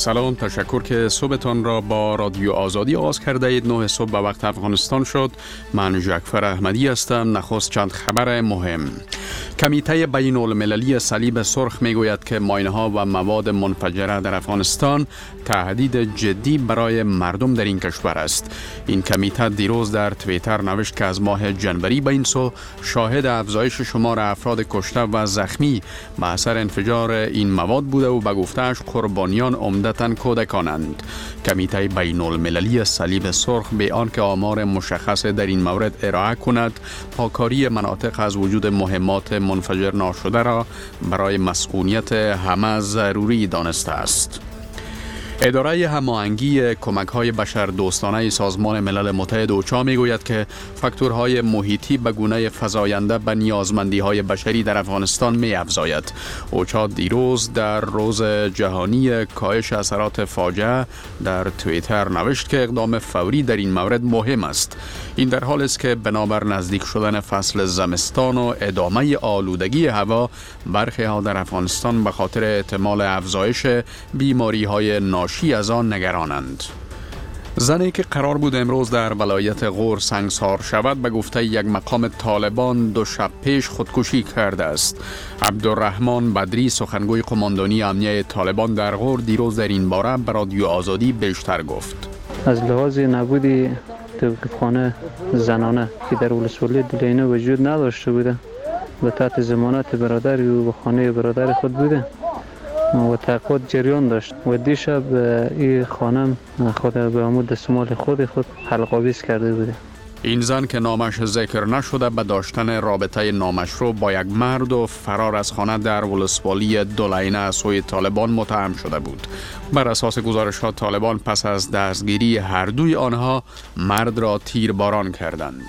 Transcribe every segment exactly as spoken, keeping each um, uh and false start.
سلام، تشکر که صبحتان را با رادیو آزادی آغاز کرده اید. نه صبح به وقت افغانستان شد. من جعفر احمدی هستم. نخست چند خبر مهم. کمیته بین المللی صلیب سرخ میگوید که ماینه‌ها و مواد منفجره در افغانستان تهدید جدی برای مردم در این کشور است. این کمیته دیروز در توییتر نوشت که از ماه جنوری به این سو شاهد افزایش شمار افراد کشته و زخمی به اثر انفجار این مواد بوده و به گفته‌اش قربانیان عمدتاً کودکانند. کمیته بین المللی صلیب سرخ به آنکه آمار مشخص در این مورد ارائه کند، پاکاری مناطق از وجود مهمات منفجر ناشده را برای مسئولیت همه ضروری دانسته است. اداره هماهنگی کمک‌های بشردوستانه سازمان ملل متحد اوچا میگوید که فاکتورهای محیطی به گونه فزاینده به نیازمندی‌های بشری در افغانستان می‌افزاید. اوچا دیروز در روز جهانی کاهش اثرات فاجعه در توییتر نوشت که اقدام فوری در این مورد مهم است. این در حالی است که بنابر نزدیک شدن فصل زمستان و ادامه آلودگی هوا، برخی ها در افغانستان به خاطر احتمال افزایش بیماری‌های ناشی از آن نگرانند. زنی که قرار بود امروز در ولایت غور سنگسار شود به گفته یک مقام طالبان دو شب پیش خودکشی کرده است. عبدالرحمن بدری، سخنگوی قماندانی امنیه طالبان در غور، دیروز در این باره به رادیو آزادی بیشتر گفت. از لحاظ نبودی توقیفخانه زنانه که در ولسوالی دلینه وجود نداشته بوده و تحت ضمانت برادری و به خانه برادر خود بوده و تحقیقات جریان داشت و دیشب این خانم خود به عمود دستمال خود خود حلق‌آویز کرده بوده. این زن که نامش ذکر نشده به داشتن رابطه نامشروع با یک مرد و فرار از خانه در ولسوالی دولینه از سوی طالبان متهم شده بود. بر اساس گزارش‌ها طالبان پس از دستگیری هر دوی آنها مرد را تیرباران کردند.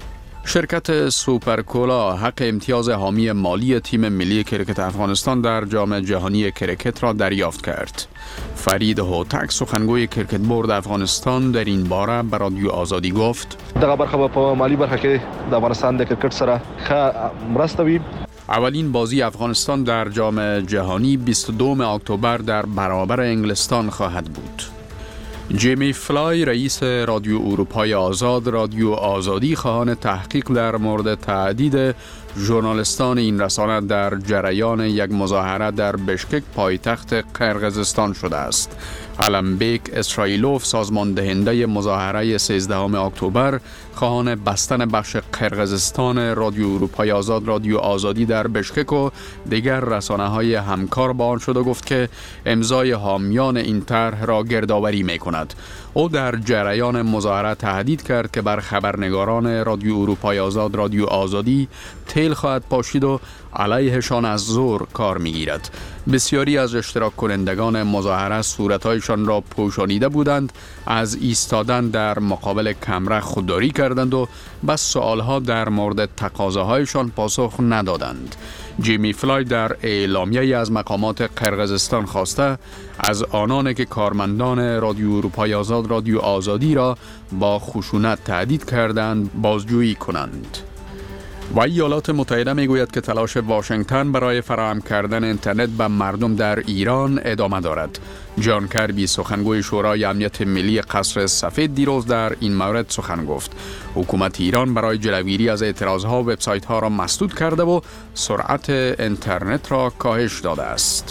شرکت سوپرکولا حق امتیاز حامی مالی تیم ملی کرکت افغانستان در جام جهانی کرکت را دریافت کرد. فرید هوتک، سخنگوی کرکت بورد افغانستان، در این باره به رادیو آزادی گفت: دغه برخه په مالی برخه کې د افغانستان د کرکټ سره ښه مرسته وي. اولین بازی افغانستان در جام جهانی بیست و دوم اکتبر در برابر انگلستان خواهد بود. جیمی فلای، رئیس رادیو اروپای آزاد، رادیو آزادی خواهان تحقیق در مورد تهدید ژورنالیستان این رسانه در جریان یک مظاهره در بشکک پایتخت قرقیزستان شده است. علمبیک اسرائیلوف، سازمان دهنده مظاهره سیزدهم اکتبر، خواهان بستن بخش قرقیزستان رادیو اروپای آزاد، رادیو آزادی در بشکک و دیگر رسانه‌های همکار با آن شد و گفت که امضای حامیان این طرح را گردآوری می‌کند. او در جریان مظاهره تهدید کرد که بر خبرنگاران رادیو اروپای آزاد، رادیو آزادی تیل خواهد پاشید و علیهشان از زور کار می‌گیرد. بسیاری از اشتراک کنندگان مظاهره صورت‌هایشان را پوشانیده بودند، از ایستادن در مقابل کمره خودداری کردند و بس سؤالها در مورد تقاضاهایشان پاسخ ندادند. جیمی فلای در اعلامیه‌ای از مقامات قرقیزستان خواسته از آنان که کارمندان رادیو اروپای آزاد، رادیو آزادی را با خشونت تهدید کردند بازجویی کنند. و ایالات متحده میگوید که تلاش واشنگتن برای فراهم کردن اینترنت به مردم در ایران ادامه دارد. جان کربی، سخنگوی شورای امنیت ملی قصر سفید، دیروز در این مورد سخن گفت. حکومت ایران برای جلوگیری از اعتراضها وبسایت‌ها را مسدود کرده و سرعت اینترنت را کاهش داده است.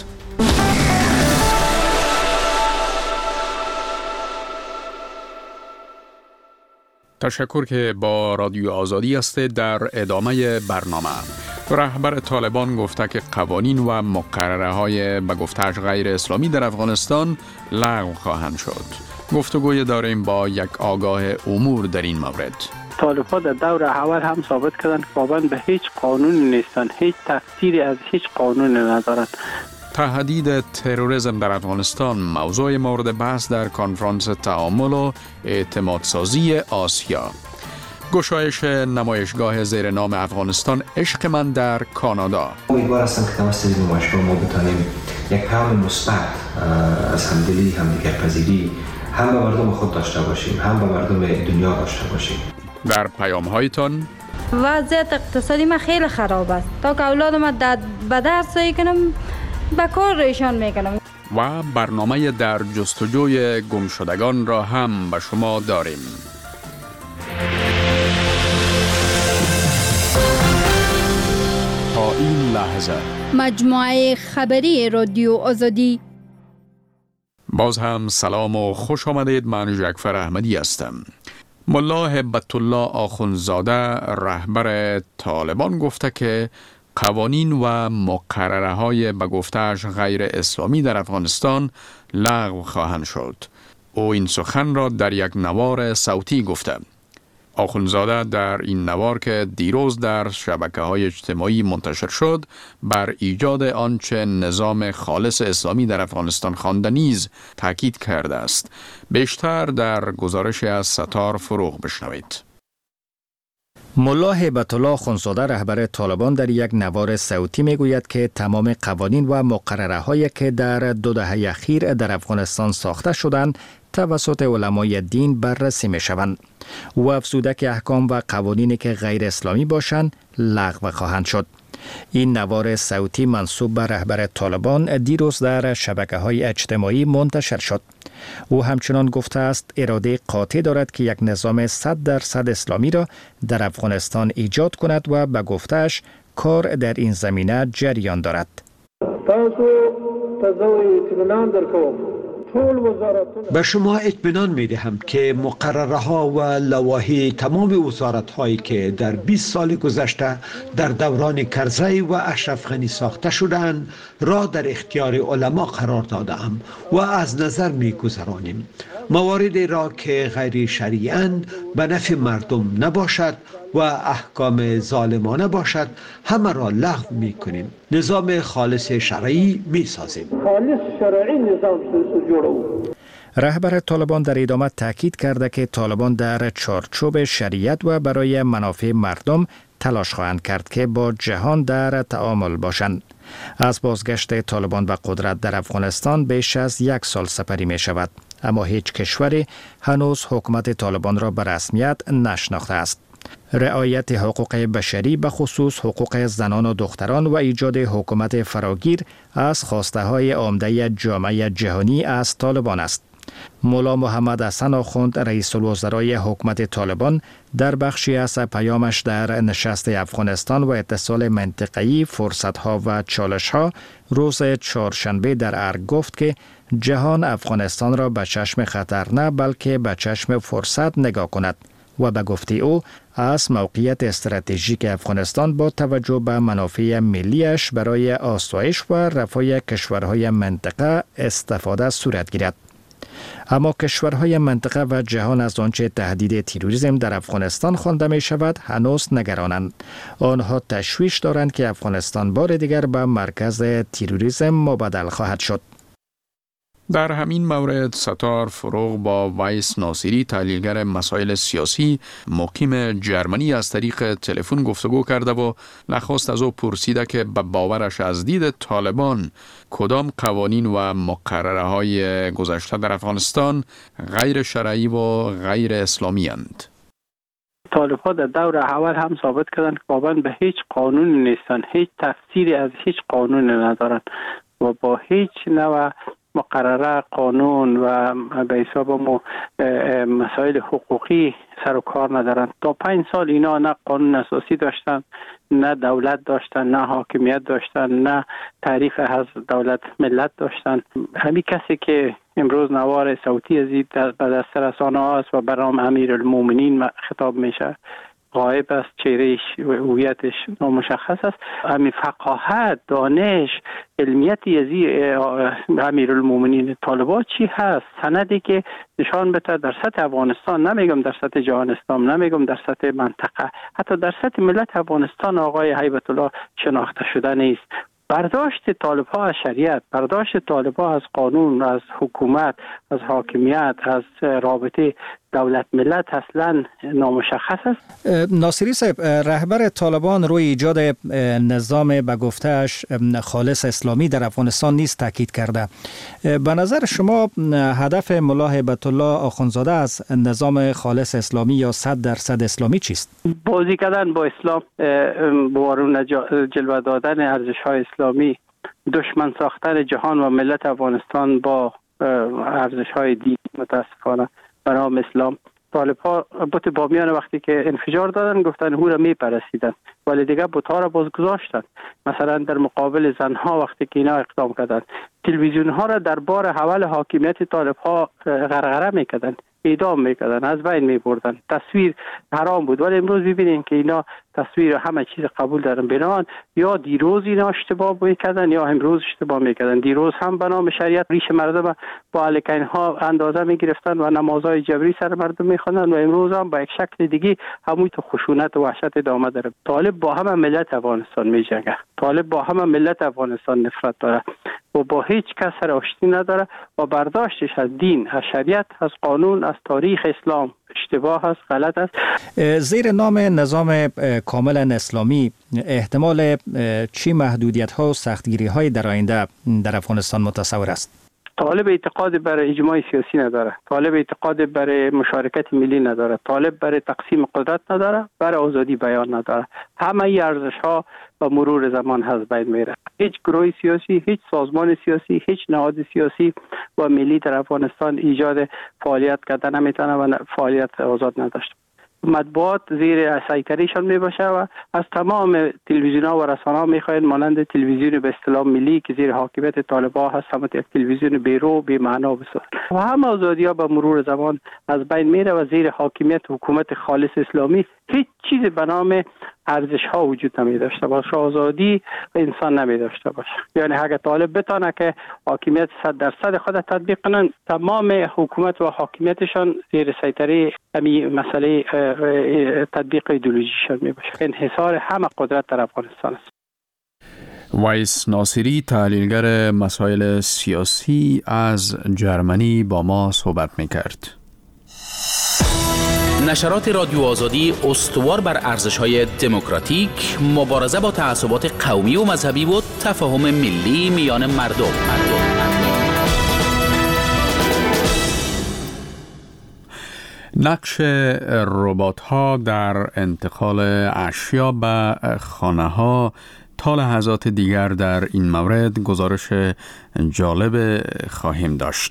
تشکر که با رادیو آزادی هستید. در ادامه برنامه، رهبر طالبان گفته که قوانین و مقرره های به گفته‌اش غیر اسلامی در افغانستان لغو خواهند شد. گفتگوی داریم با یک آگاه امور در این مورد. طالبان در دور اول هم ثابت کردند که پابند به هیچ قانونی نیستند، هیچ تفسیری از هیچ قانونی ندارند. تهدید تروریسم در افغانستان موضوع مورد بحث در کنفرانس تعامل و اعتمادسازی آسیا. گشایش نمایشگاه زیر نام افغانستان عشق من در کانادا. امیدوار هستم که توسط این نمایشگاه ما بتانیم یک پیام مثبت از همدلی، همدیگر پذیری هم به مردم خود داشته باشیم، هم به مردم دنیا داشته باشیم. در پیام هایتان: وضعیت اقتصادی ما خیلی خراب است. تا که اولادم به درس کنم به کار ایشان میکنم. و برنامه در جستجوی گمشدگان را هم به شما داریم. تا این لحظه مجموعه خبری رادیو آزادی. باز هم سلام و خوش آمدید. من جعفر احمدی هستم. ملا هبت الله آخوندزاده رهبر طالبان گفته که قوانین و مقرره های به گفته‌اش غیر اسلامی در افغانستان لغو خواهند شد. او این سخن را در یک نوار صوتی گفته. آخوندزاده در این نوار که دیروز در شبکه‌های اجتماعی منتشر شد بر ایجاد آنچه نظام خالص اسلامی در افغانستان خوانده نیز تاکید کرده است. بیشتر در گزارش از ستار فروغ بشنوید. ملا هبت الله آخوندزاده رهبر طالبان در یک نوار صوتی میگوید که تمام قوانین و مقرره هایی که در دو دهه اخیر در افغانستان ساخته شدند توسط علمای دین بررسی می شوند و افزوده که احکام و قوانینی که غیر اسلامی باشند لغو خواهند شد. این نوار صوتی منسوب به رهبر طالبان دیروز در شبکه‌های اجتماعی منتشر شد. او همچنان گفته است اراده قاطع دارد که یک نظام صد درصد اسلامی را در افغانستان ایجاد کند و به گفته‌اش کار در این زمینه جریان دارد. به شما اطمینان می دهم که مقرره ها و لوایح تمام وزارت هایی که در بیست سال گذشته در دوران کرزی و اشرف غنی ساخته شدند را در اختیار علما قرار دادم و از نظر می گذرانیم. مواردی را که غیر شرعی‌اند به نفع مردم نباشد و احکام ظالمانه باشد همه را لغو می کنیم. نظام خالص شرعی می سازیم. خالص شرعی نظام رهبر طالبان در ادامه تاکید کرده که طالبان در چارچوب شریعت و برای منافع مردم تلاش خواهند کرد که با جهان در تعامل باشند. از بازگشت طالبان به قدرت در افغانستان بیش از یک سال سپری می شود، اما هیچ کشوری هنوز حکومت طالبان را به رسمیت نشناخته است. رعایت حقوق بشری به خصوص حقوق زنان و دختران و ایجاد حکومت فراگیر از خواسته های عمده جامعه جهانی از طالبان است. مولا محمد حسن آخوند رئیس الوزرای حکومت طالبان در بخشی از پیامش در نشست افغانستان و اتصال منطقه‌ای فرصت‌ها و چالش‌ها روز چهارشنبه در ارگ گفت که جهان افغانستان را به چشم خطر نه بلکه به چشم فرصت نگاه کند و به گفته او از موقعیت استراتژیک افغانستان با توجه به منافع ملیش برای آسایش و رفاه کشورهای منطقه استفاده صورت گیرد. اما کشورهای منطقه و جهان از آنچه تهدید تروریسم در افغانستان خوانده می شود هنوز نگرانند. آنها تشویش دارند که افغانستان بار دیگر به مرکز تروریسم مبادل خواهد شد. در همین مورد ستار فروغ با ویس ناصری تحلیلگر مسائل سیاسی مقیم جرمنی از طریق تلفن گفتگو کرده و نخواست از او پرسیده که به باورش از دید طالبان کدام قوانین و مقرره های گذشته در افغانستان غیر شرعی و غیر اسلامی اند. طالب ها در دور اول هم ثابت کردند که پابند به هیچ قانونی نیستند، هیچ تفسیری از هیچ قانونی ندارند و با هیچ نوع مقرره قانون و به حساب مسائل حقوقی سر و کار ندارند. تا پنج سال اینا نه قانون اساسی داشتن، نه دولت داشتن، نه حاکمیت داشتن، نه تعریف از دولت ملت داشتن. همین کسی که امروز نوار صوتی ازید به دست رسانه هاست و برام امیرالمومنین خطاب میشه، غایب است، چهرهش و هویتش نامشخص است. همین فقاهت، دانش، علمیتی ازی امیرالمومنین طالبان چی هست؟ سندی که نشان بده در سطح افغانستان، نمیگم در سطح جهان اسلام، نمیگم در سطح منطقه، حتی در سطح ملت افغانستان آقای هیبت الله شناخته شده نیست. برداشت طالب ها از شریعت، برداشت طالب ها از قانون، از حکومت، از حاکمیت، از رابطه دولت ملت اصلا نامشخص است. ناصری صاحب، رهبر طالبان روی ایجاد نظام به گفتهش خالص اسلامی در افغانستان نیز تاکید کرده. به نظر شما هدف ملا هبت الله آخوندزاده از نظام خالص اسلامی یا صد درصد اسلامی چیست؟ بازی کردن با اسلام، بارون جلوه دادن ارزش های اسلامی دشمن ساختن جهان و ملت افغانستان با ارزش‌های دینی متاسفانه به نام اسلام. طالب‌ها بت بامیان وقتی که انفجار دادن گفتن او را میپرستیدن، ولی دیگه بت‌ها را باز گذاشتن. مثلا در مقابل زنها وقتی که اینا اقدام کردن، تلویزیون‌ها را در بار حول حاکمیت طالب‌ها غرغره میکردن، اعدام میکردن، از بین میبردن. تصویر حرام بود، ولی امروز ببینین که اینا تصویر همه چیز قبول دارن. بنابراین یا دیروز اینا اشتباه میکردن یا امروز اشتباه میکردن. دیروز هم به نام شریعت ریش مردم با الکین ها اندازه میگرفتن و نمازهای جبری سر مردم میخوندن، و امروز هم با یک شکل دیگه همون تو خشونت و وحشت ادامه داره. طالب با همه ملت افغانستان میجنگه، طالب با همه ملت افغانستان نفرت داره و با هیچ کس سر آشتی نداره و برداشتش از دین، از شریعت، از قانون، از تاریخ اسلام اشتباه است، غلط است. زیر نام نظام کاملا اسلامی احتمال چی محدودیت ها و سختگیری های در آینده در افغانستان متصور است؟ طالب اعتقاد بر اجماع سیاسی نداره، طالب اعتقاد بر مشارکت ملی نداره، طالب بر تقسیم قدرت نداره، بر آزادی بیان نداره. همه ای ارزش ها با مرور زمان از بین میره. هیچ گروه سیاسی، هیچ سازمان سیاسی، هیچ نهاد سیاسی و ملی در افغانستان ایجاد فعالیت کردن نمیتونه و فعالیت آزاد نداشته. مطبوعات زیر سیطرهشان می باشه و از تمام تلویزیون‌ها و رسانه‌ها می‌خواهند مانند تلویزیون به اصطلاح ملی که زیر حاکمیت طالبان هست هم یک تلویزیون بیرو بی معنا بسازند و همه آزادی‌ها به مرور زمان از بین میره و زیر حاکمیت حکومت خالص اسلامی هیچ چیز به نام ارزش‌ها وجود نمی داشته باشه، آزادی انسان نمی داشته باشه. یعنی اگه طالب بتونه که حاکمیت صد درصد خود تطبیق کنن، تمام حکومت و حاکمیتشان زیر سیطره همین مسئله تطبیق ایدئولوژیشان می باشه. انحصار همه قدرت در افغانستان است. وایس ناصری، تحلیلگر مسائل سیاسی از جرمنی، با ما صحبت می کرد. نشرات رادیو آزادی استوار بر ارزش‌های دموکراتیک، مبارزه با تعصبات قومی و مذهبی و تفاهم ملی میان مردم. مردم. نقش ربات‌ها در انتقال اشیا به خانه‌ها تا لحظات دیگر در این مورد گزارش جالب خواهیم داشت.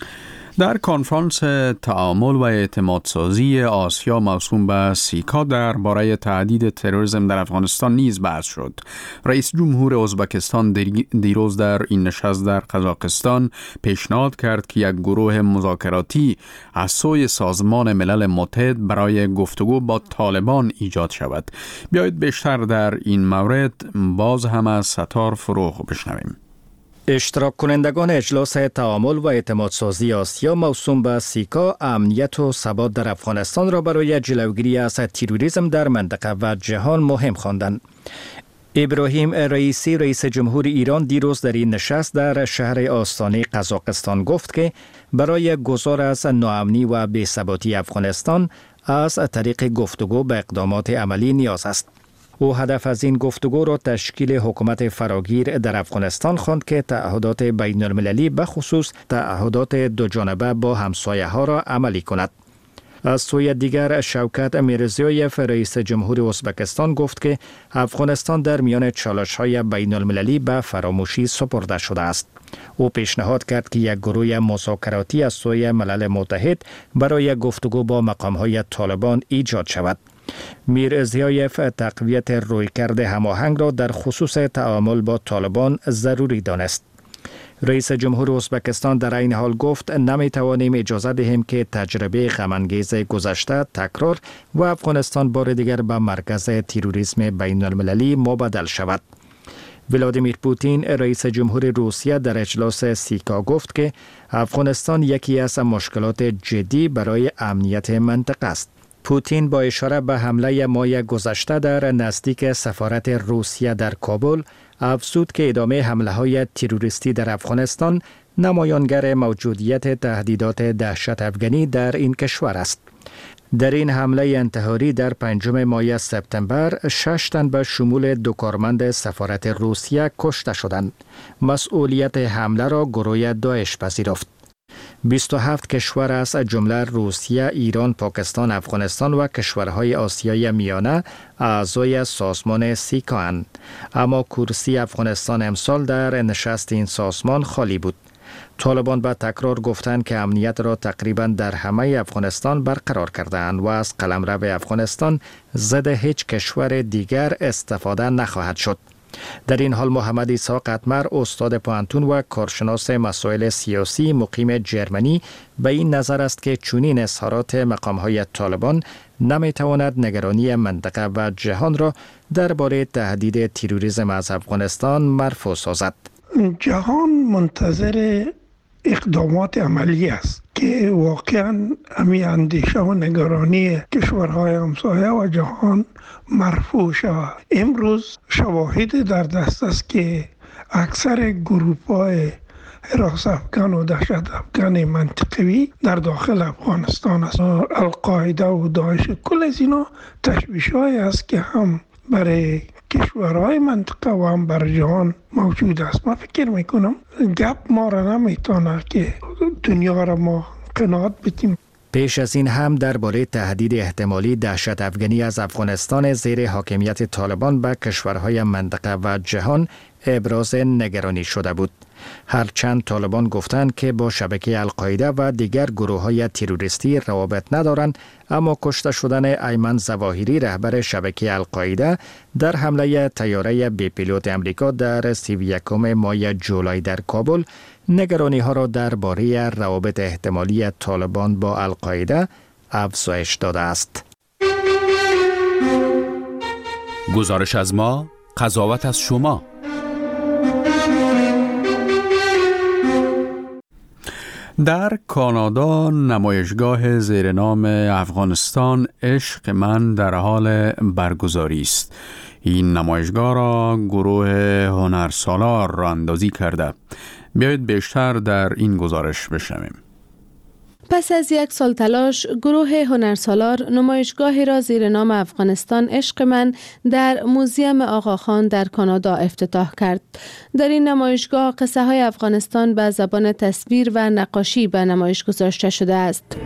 در کنفرانس تعامل و اعتمادسازی آسیا موسوم به سیکا درباره تهدید تروریسم در افغانستان نیز بحث شد. رئیس جمهور ازبکستان دیروز در این نشست در قزاقستان پیشنهاد کرد که یک گروه مذاکراتی از سوی سازمان ملل متحد برای گفتگو با طالبان ایجاد شود. بیایید بیشتر در این مورد باز هم از ستار فروغ بشنویم. اشتراک کنندگان اجلاس تعامل و اعتمادسازی آسیا موسوم به سیکا امنیت و ثبات در افغانستان را برای جلوگیری از تروریسم در منطقه و جهان مهم خواندند. ابراهیم رئیسی، رئیس جمهور ایران، دیروز در این نشست در شهر آستانه قزاقستان گفت که برای گذار از ناامنی و بی‌ثباتی افغانستان از طریق گفتگو به اقدامات عملی نیاز است. او هدف از این گفتگو را تشکیل حکومت فراگیر در افغانستان خواند که تعهدات بین المللی به خصوص تعهدات دو جانبه با همسایه ها را عملی کند. از سوی دیگر شوکت میرزیویف، رئیس جمهور ازبکستان، گفت که افغانستان در میان چالش های بین المللی به فراموشی سپرده شده است. او پیشنهاد کرد که یک گروه مذاکراتی از سوی ملل متحد برای گفتگو با مقام های طالبان ایجاد شود. میرزیویف تقویت رویکرد هماهنگ را در خصوص تعامل با طالبان ضروری دانست. رئیس جمهور ازبکستان در این حال گفت نمی توانیم اجازه دهیم که تجربه غم‌انگیز گذشته تکرار و افغانستان بار دیگر به مرکز تروریسم بین المللی مبادل شود. ولادیمیر پوتین، رئیس جمهور روسیه، در اجلاس سیکا گفت که افغانستان یکی از مشکلات جدی برای امنیت منطقه است. پوتین با اشاره به حمله ماه گذشته در نزدیک سفارت روسیه در کابل افزود که ادامه حمله‌های تروریستی در افغانستان نمایانگر موجودیت تهدیدات دهشت افغانی در این کشور است. در این حمله انتحاری در پنجم ماه سپتامبر شش تن به شمول دو کارمند سفارت روسیه کشته شدند. مسئولیت حمله را گروه داعش پذیرفت. بیست و هفت کشور از جمله روسیه، ایران، پاکستان، افغانستان و کشورهای آسیای میانه اعضای سازمان سیکا اند. اما کرسی افغانستان امسال در نشست این سازمان خالی بود. طالبان به تکرار گفتند که امنیت را تقریبا در همه افغانستان برقرار کردند و از قلمرو افغانستان ضد هیچ کشور دیگر استفاده نخواهد شد. در این حال محمد عیسی قطمر، استاد پوهنتون و کارشناس مسائل سیاسی مقیم جرمنی، به این نظر است که چنین اظهارات مقام‌های طالبان نمی‌تواند نگرانی منطقه و جهان را درباره تهدید تروریسم از افغانستان مرفوع سازد. جهان منتظر اقدامات عملی است که واقعا امی اندیشه و نگرانی کشورهای همسایه و جهان مرفوع شود. امروز شواهد در دست است که اکثر گروه‌های حراس افغان و دهشت افغان منطقوی در داخل افغانستان است. القاعده و داعش، کل از اینا تشویش‌هایی است که هم برای کشورهای منطقه و هم بر جهان موجود است. من فکر میکنم گپ ما را نمیتونه که دنیا را ما قناعت بدیم. پیش از این هم درباره تهدید احتمالی دهشت افغانی از افغانستان زیر حاکمیت طالبان به کشورهای منطقه و جهان ابراز نگرانی شده بود. هرچند طالبان گفتند که با شبکه القاعده و دیگر گروه‌های تروریستی روابط ندارند، اما کشته شدن ایمن ظواهری رهبر شبکه القاعده در حمله طیاره بی پیلوت امریکا در سی و یکم ماه جولای در کابل نگرانی ها را درباره روابط احتمالی طالبان با القاعده افزایش داده است. گزارش از ما، قضاوت از شما. در کانادا نمایشگاه زیر نام افغانستان عشق من در حال برگزاری است. این نمایشگاه را گروه هنرسالار را اندازی کرده. بیایید بیشتر در این گزارش بشنویم. پس از یک سال تلاش، گروه هنرسالار نمایشگاهی را زیر نام افغانستان عشق من در موزیم آقاخان در کانادا افتتاح کرد. در این نمایشگاه قصه های افغانستان به زبان تصویر و نقاشی به نمایش گذاشته شده است.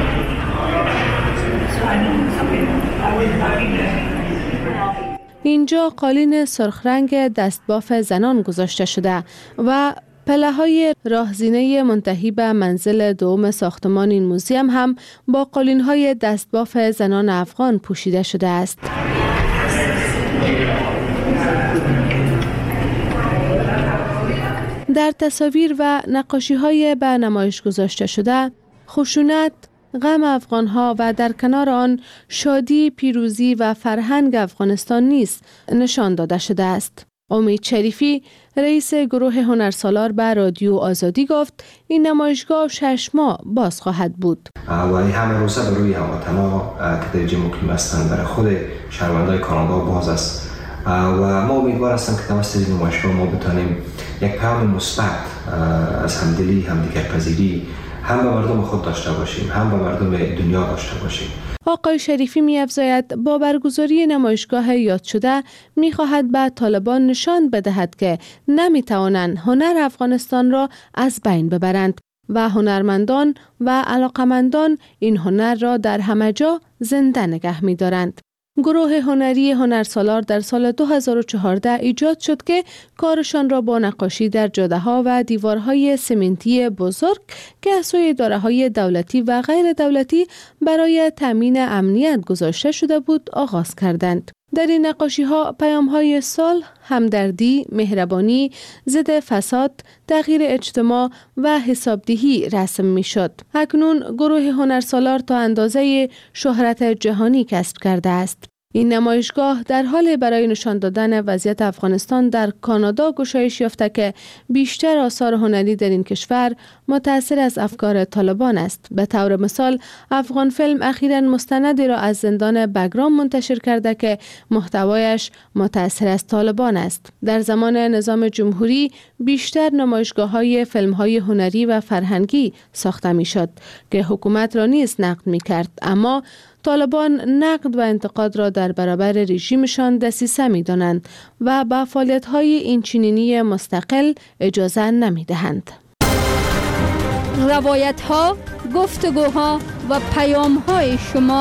اینجا قالین سرخ رنگ دستباف زنان گذاشته شده و پله های راهزینه منتهی به منزل دوم ساختمان این موزیم هم با قالین های دستباف زنان افغان پوشیده شده است. در تصاویر و نقاشی های به نمایش گذاشته شده، خشونت، غم افغانها و در کنار آن شادی، پیروزی و فرهنگ افغانستان نیز نشان داده شده است. امید شریفی، رئیس گروه هنرسالار به رادیو آزادی گفت این نمایشگاه شش ماه باز خواهد بود. و این همه روزه بروی هموطنها که در اینجا مقیم هستند برای خود شهروندان کانادا باز است و ما امیدوار هستیم که توسط این نمایشگاه ما بتانیم یک پیام مثبت از همدلی، همدیگرپذیری هم به مردم خود داشته باشیم، هم به مردم دنیا داشته باشیم. آقای شریفی می افزاید با برگزاری نمایشگاه یاد شده می خواهد به طالبان نشان بدهد که نمی توانند هنر افغانستان را از بین ببرند و هنرمندان و علاقمندان این هنر را در همه جا زنده نگه می دارند. گروه هنری هنرسالار در سال دو هزار و چهارده ایجاد شد که کارشان را با نقاشی در جاده‌ها و دیوارهای سمنتی بزرگ که از سوی اداره‌های دولتی و غیر دولتی برای تامین امنیت گذاشته شده بود آغاز کردند. در این نقاشی‌ها پیام‌های صلح، همدردی، مهربانی، ضد فساد، تغییر اجتماع و حسابدهی رسم می‌شد. اکنون گروه هنرسالار تا اندازه شهرت جهانی کسب کرده است. این نمایشگاه در حال برای نشان دادن وضعیت افغانستان در کانادا گشایش یافته که بیشتر آثار هنری در این کشور متأثر از افکار طالبان است. به طور مثال، افغان فیلم اخیراً مستندی را از زندان بگرام منتشر کرده که محتوایش متأثر از طالبان است. در زمان نظام جمهوری بیشتر نمایشگاه‌های فیلم‌های هنری و فرهنگی ساخته می‌شد که حکومت را نیز نقد می‌کرد، اما طالبان نقد و انتقاد را در برابر رژیمشان دسیسه می‌دانند و به فعالیت‌های اینچنینی مستقل اجازه نمی‌دهند. روایت ها، گفتگوها و پیام های شما.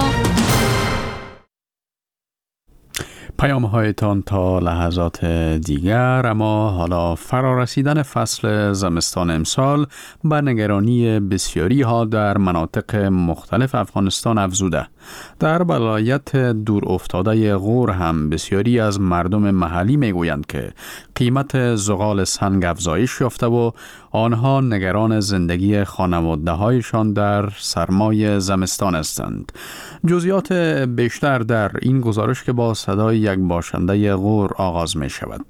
پیام هایتان تا لحظات دیگر. اما حالا فرارسیدن فصل زمستان امسال به نگرانی بسیاری ها در مناطق مختلف افغانستان افزوده. در ولایت دور افتاده غور هم بسیاری از مردم محلی میگویند که قیمت زغال سنگ افزایش یافته و آنها نگران زندگی خانواده هایشان در سرمای زمستان هستند. جزئیات بیشتر در این گزارش که با صدای یک باشنده غور آغاز می شود.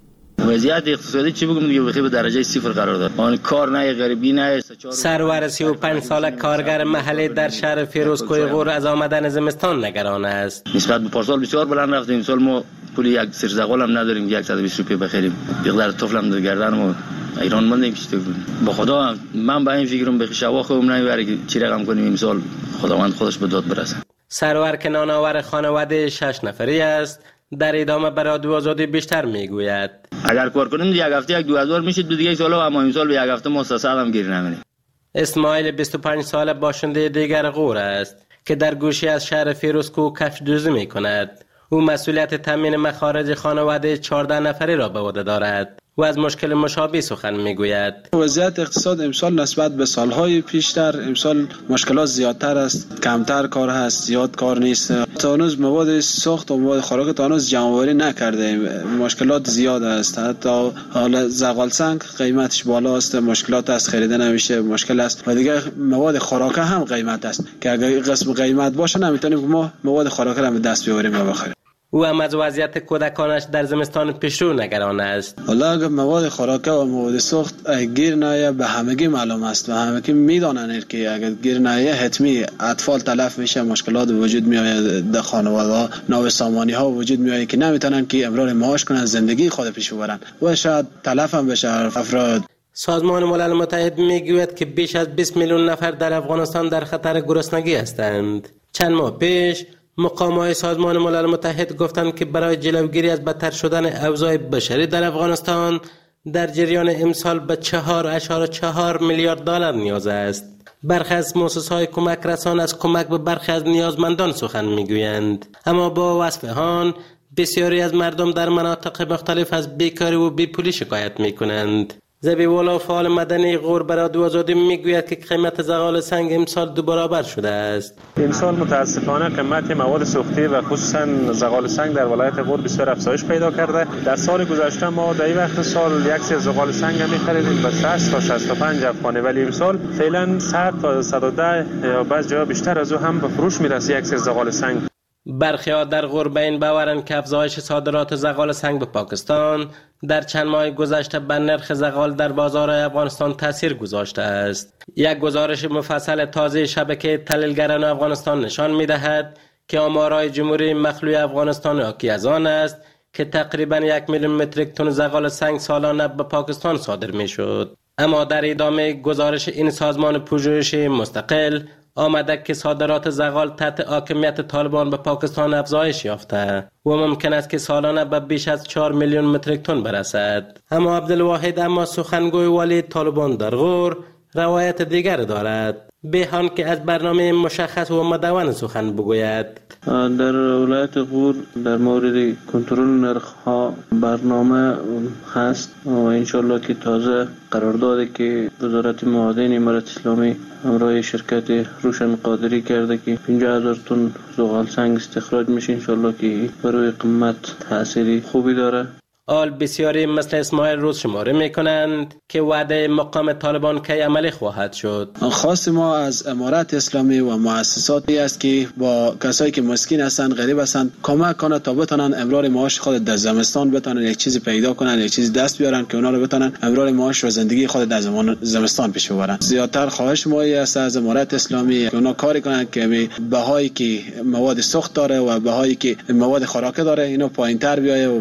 وضعیت اقتصادی چی بگم دیگه بخیر به درجه صفر قرار داد. آن کار نه، غریبی نه. سرور سی و پنج ساله کارگر محلی در شهر فیروزکوه غور از آمدن زمستان نگران است. نسبت به پارسال بسیار بلند رفتیم. امسال ما پول یک سر زغال هم نداریم، صد و بیست روپیه بخریم. یقدر طفلم در گردنم ایران ماندیم. چی به خدا من به این فکرم به شوا خوم نمیبره که چی رقم کنیم امسال. خداوند خودش به داد برسه. سرور که نانآور خانواده شش نفری است در ادامه به رادیو آزادی بیشتر میگوید اگر کار کنیم یک هفته یک دو هزار میشه دو دیگه سال، اما امسال به یک هفته ما سه صد هم گیر نمیریم. اسماعیل بیست و پنج ساله باشنده دیگر غور است که در گوشه از شهر فیروزکو کفش دوزی میکند. او مسئولیت تامین مخارج خانواده چهارده نفری را به عهده دارد و از مشکل مشابه سخن میگوید. وضعیت اقتصاد امسال نسبت به سالهای پیشتر امسال مشکلات زیادتر است، کمتر کار هست، زیاد کار نیست. تا هنوز مواد ساخت و مواد خوراک تا هنوز جمع‌آوری نکرده، مشکلات زیاد است. حتی حالا زغال سنگ قیمتش بالا است، مشکلات است، خریده نمیشه، مشکل است. و دیگه مواد خوراک هم قیمت است که اگر قسم قیمت باشه نمیتونیم ما مواد خوراک را به دست بیاوریم و بخریم. او هم از وضعیت کودکانش در زمستان پیشرو نگران است. حالا اگر مواد خوراک و مواد سوخت گیر نایه به همگی معلوم است و همگی میدانند که اگر گیر نایه حتمی اطفال تلف میشه، مشکلات وجود میآید در خانواده، ناو سامانی ها وجود میآید که نمیتونن که امرار معاش کنن، زندگی خود پیش ببرن و شاید تلف هم بشه افراد. سازمان ملل متحد میگوید که بیش از بیست میلیون نفر در افغانستان در خطر گرسنگی هستند. چند ماه پیش مقام‌های سازمان ملل متحد گفتند که برای جلوگیری از بدتر شدن اوضاع بشری در افغانستان در جریان امسال به چهار اشاره چهار میلیارد دلار نیاز است. برخی از مؤسسه‌های کمک رسان از کمک به برخی از نیازمندان سخن میگویند، اما با وصف آن بسیاری از مردم در مناطق مختلف از بیکاری و بیپولی شکایت میکنند. زبیوالا فعال مدنی غور به رادیو آزادی میگوید که قیمت زغال سنگ امسال دو برابر شده است. امسال متاسفانه قیمت مواد سوختی و خصوصا زغال سنگ در ولایت غور بسیار افزایش پیدا کرده. در سال گذشته ما در این وقت سال یک سر زغال سنگ می‌خریدیم به شصت تا شصت و پنج افغانی، ولی امسال فعلا صد تا صد و ده یا بعضی جاها بیشتر از او هم به فروش میرسه یک سر زغال سنگ. برخی ها در غور به این باورند که افزایش صادرات زغال سنگ به پاکستان در چند ماه گذشته بر نرخ زغال در بازار افغانستان تاثیر گذاشته است. یک گزارش مفصل تازه شبکه تحلیلگران افغانستان نشان می‌دهد که آمارهای جمهوری مخلوع افغانستان حاکی از آن است که تقریباً یک میلیون متریک تن زغال سنگ سالانه به پاکستان صادر می‌شد. اما در ادامه گزارش این سازمان پژوهشی مستقل آمده که صادرات زغال تحت حاکمیت طالبان به پاکستان افزایش یافته و ممکن است که سالانه به بیش از چهار میلیون متریک تن برسد. اما عبدالواحد اما سخنگوی والی طالبان در غور روایت دیگر دارد، به آن که از برنامه مشخص و مدون سخن بگوید. در ولایت غور در مورد کنترل نرخ‌ها برنامه هست و انشالله که تازه قراردادی که وزارت معادن امارت اسلامی همراه شرکت روشن قادری کرده که پنجاه هزار تن زغال سنگ استخراج میشه، انشالله که برای قیمت تأثیری خوبی داره. آل بسیاری مثل اسماعیل روز شماره میکنند که وعده مقام طالبان کی عملی خواهد شد. خواست ما از امارت اسلامی و مؤسساتی است که با کسایی که مسکین هستند، غریب هستند، کمک کنه تا بتونن امرار معاش خود در زمستان بتونن یک چیزی پیدا کنن، یک چیزی دست بیارن که اونا رو بتونن امرار معاش و زندگی خود در زمستان پیش ببرن. زیادتر خواهش ما است از امارت اسلامی که اونا کاری کنن که بهایی که مواد سوخت داره و بهایی که مواد خوراک داره اینو پایین‌تر بیایه.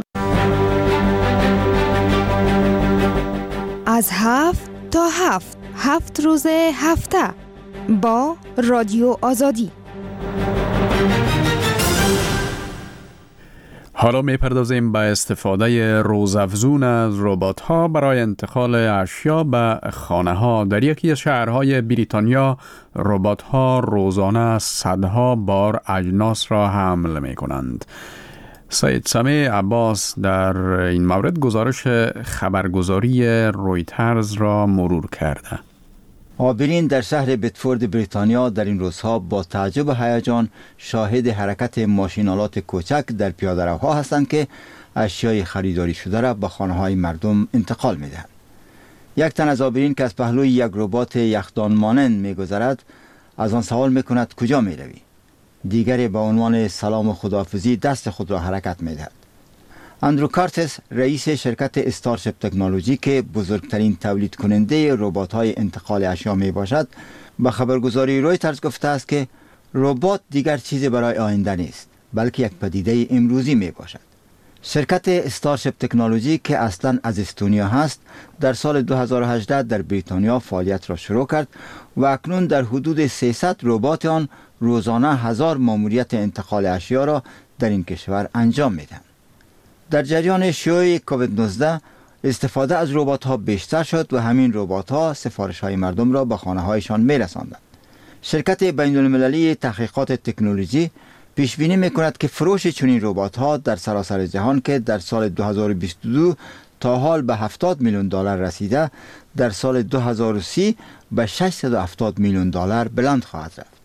از هفت تا هفت هفت روز هفته با رادیو آزادی. حالا میپردازیم به استفاده روزافزون از ربات‌ها برای انتقال اشیا به خانه‌ها. در یکی از شهرهای بریتانیا ربات‌ها روزانه صدها بار اجناس را حمل می‌کنند. سید سمیع عباس در این مورد گزارش خبرگزاری رویترز را مرور کرده. عابرین در شهر بتفورد بریتانیا در این روزها با تعجب و هیجان شاهد حرکت ماشین‌آلات کوچک در پیاده‌روها هستند که اشیای خریداری شده را به خانه‌های مردم انتقال می‌دهند. یک تن از عابرین که از پهلوی یک ربات یخدان مانند می‌گذرد از آن سوال می‌کند کجا می‌روی؟ دیگری با عنوان سلام و خداحافظی دست خود را حرکت می‌دهد. اندرو کارتس رئیس شرکت استارشپ تکنولوژی که بزرگترین تولید کننده ربات‌های انتقال اشیا می باشد به خبرگزاری رویترز گفته است که ربات دیگر چیزی برای آینده نیست بلکه یک پدیده امروزی می باشد. شرکت استارشپ تکنولوژی که اصلاً از استونیا هست در سال دو هزار و هجده در بریتانیا فعالیت را شروع کرد و اکنون در حدود سیصد ربات آن روزانه هزار ماموریت انتقال اشیا را در این کشور انجام می‌دهند. در جریان شیوع کووید نوزده استفاده از ربات‌ها بیشتر شد و همین ربات‌ها سفارش‌های مردم را به خانه‌هایشان می‌رساندند. شرکت بین‌المللی تحقیقات تکنولوژی پیش بینی می‌کند که فروش چنین ربات‌ها در سراسر جهان که در سال دو هزار و بیست و دو تا حال به هفتاد میلیون دلار رسیده، در سال دو هزار و سی به ششصد و هفتاد میلیون دلار بلند خواهد رفت.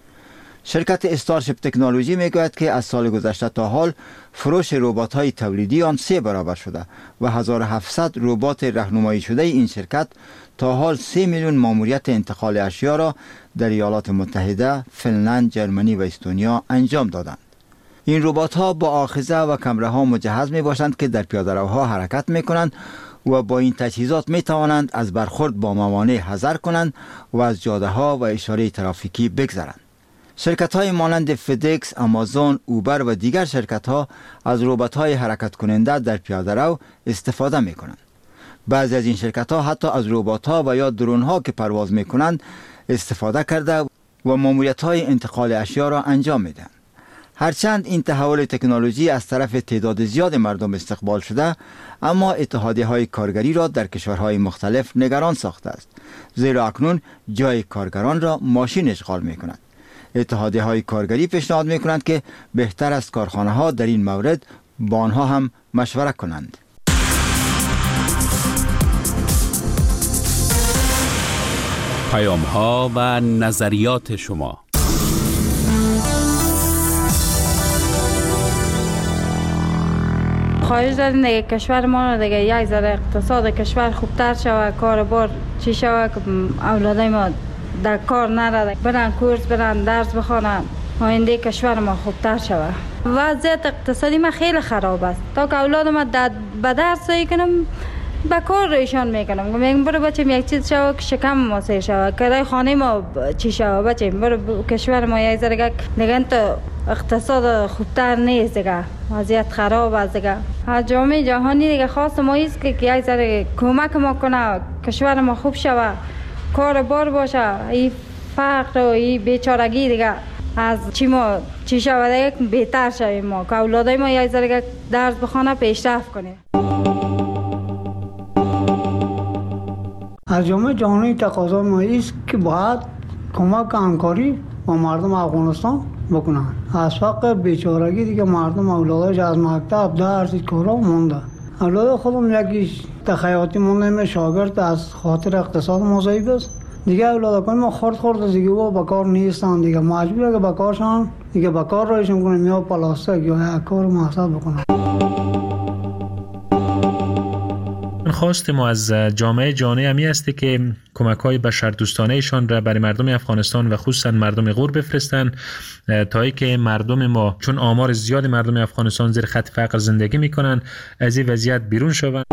شرکت استارشپ تکنولوژی میگوید که از سال گذشته تا حال فروش ربات‌های تولیدی آن سه برابر شده و هزار و هفتصد ربات راهنمایی شده این شرکت تا حال سه میلیون ماموریت انتقال اشیا را در ایالات متحده، فنلند، جرمنی و استونیا انجام دادند. این ربات‌ها با آخذه و کمره‌ها مجهز می باشند که در پیاده‌روها حرکت می کنند و با این تجهیزات می توانند از برخورد با موانع حذر کنند و از جاده‌ها و اشاره ترافیکی بگذرند. شرکت‌های مانند فدکس، آمازون، اوبر و دیگر شرکت‌ها از ربات‌های حرکت کننده در پیاده‌رو استفاده می‌کنند. بعضی از این شرکت‌ها حتی از ربات‌ها و یا درون‌ها که پرواز می‌کنند استفاده کرده و ماموریت‌های انتقال اشیا را انجام می‌دهند. هرچند این تحول تکنولوژی از طرف تعداد زیاد مردم استقبال شده، اما اتحادیه‌های کارگری را در کشورهای مختلف نگران ساخته است، زیرا اکنون جای کارگران را ماشین اشغال می‌کند. اتحادیه‌های کارگری پیشنهاد می‌کنند که بهتر است کارخانه‌ها در این مورد با آنها هم مشوره کنند. پیام‌ها و نظریات شما. خواهش داریم دیگه کشور ما رو دیگه یک ذره اقتصاد کشور خوبتر شود، کار بار چی شود که اولادای ما در کار نره، برن کورس، برن درس بخونن، آینده کشور ما خوبتر شود. وضعیت اقتصادی ما خیلی خراب است. تا که اولاد ما به درس کنم به کار ایشان میکنم، میگم برو بچم یک چیز شود که شکم ما سیر شود، کرای خانه ما چی شود، بچم برو کشور ما یک ذره دیگه تو اقتصاد خوبتر نیست دیگه، وضعیت خراب است دیگه. جامعه جهانی دیگه خواست ما است که یک ذره کمک ما کنه، کشور ما خوب شود، کار بار باشه، این فقر و این بیچارگی دیگه از چی ما چی شود دیگه بهتر شویم، ما که اولادای ما یک ذره درس بخونه پیشرفت کنه. از جامعه جهانی تقاضا ما است که باید کمک و همکاری با مردم افغانستان بکنن. از فقر بیچارگی دیگه مردم اولادش از مکتب درس کارا مونده. اولاد خودم یکی تخیلاتی مونده، شاگرد از خاطر اقتصاد ما ضعیف است. دیگه اولاد ما خرد خرد دیگه و با کار نیستن، دیگه مجبوره که با کارشان دیگه با کار رایشون کنن یا پلاستیک یا یک کار محصول بکنن. خواست ما از جامعه جهانی همی است که کمک‌های بشردوستانه ایشان را برای مردم افغانستان و خصوصا مردم غور بفرستند تا ای که مردم ما، چون آمار زیاد مردم افغانستان زیر خط فقر زندگی میکنن، از این وضعیت بیرون شوند.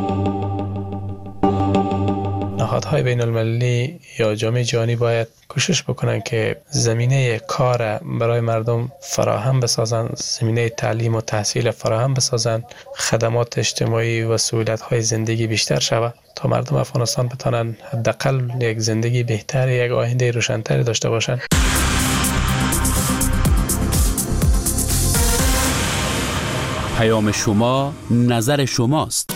نهادهای بین المللی یا جامعه جهانی باید کوشش بکنن که زمینه کار برای مردم فراهم بسازن، زمینه تعلیم و تحصیل فراهم بسازن، خدمات اجتماعی و سهولت‌های زندگی بیشتر شود تا مردم افغانستان بتونن حداقل یک زندگی بهتر، یک آینده روشن‌تری داشته باشند. پیام شما نظر شماست.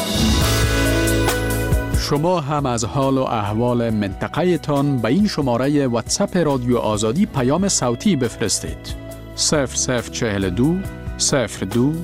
شما هم از حال و احوال منطقه تان به این شماره واتساپ رادیو آزادی پیام صوتی بفرستید. صفر صفر چهل و دو صفر دو